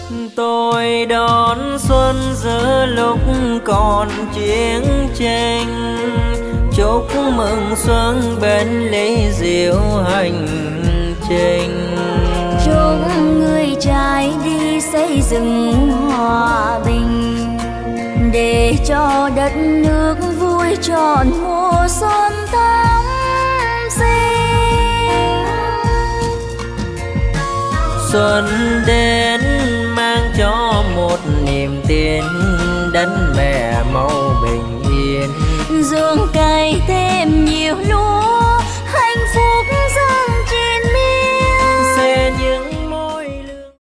Tôi đón xuân giữa lúc còn chiến tranh, chúc mừng xuân bên ly rượu hành trình. Chúc người trai đi xây dựng hòa bình, để cho đất nước vui trọn mùa xuân thắm sinh. Xuân đến mang cho một niềm tin, đất mẹ màu bình yên. Dương cày thêm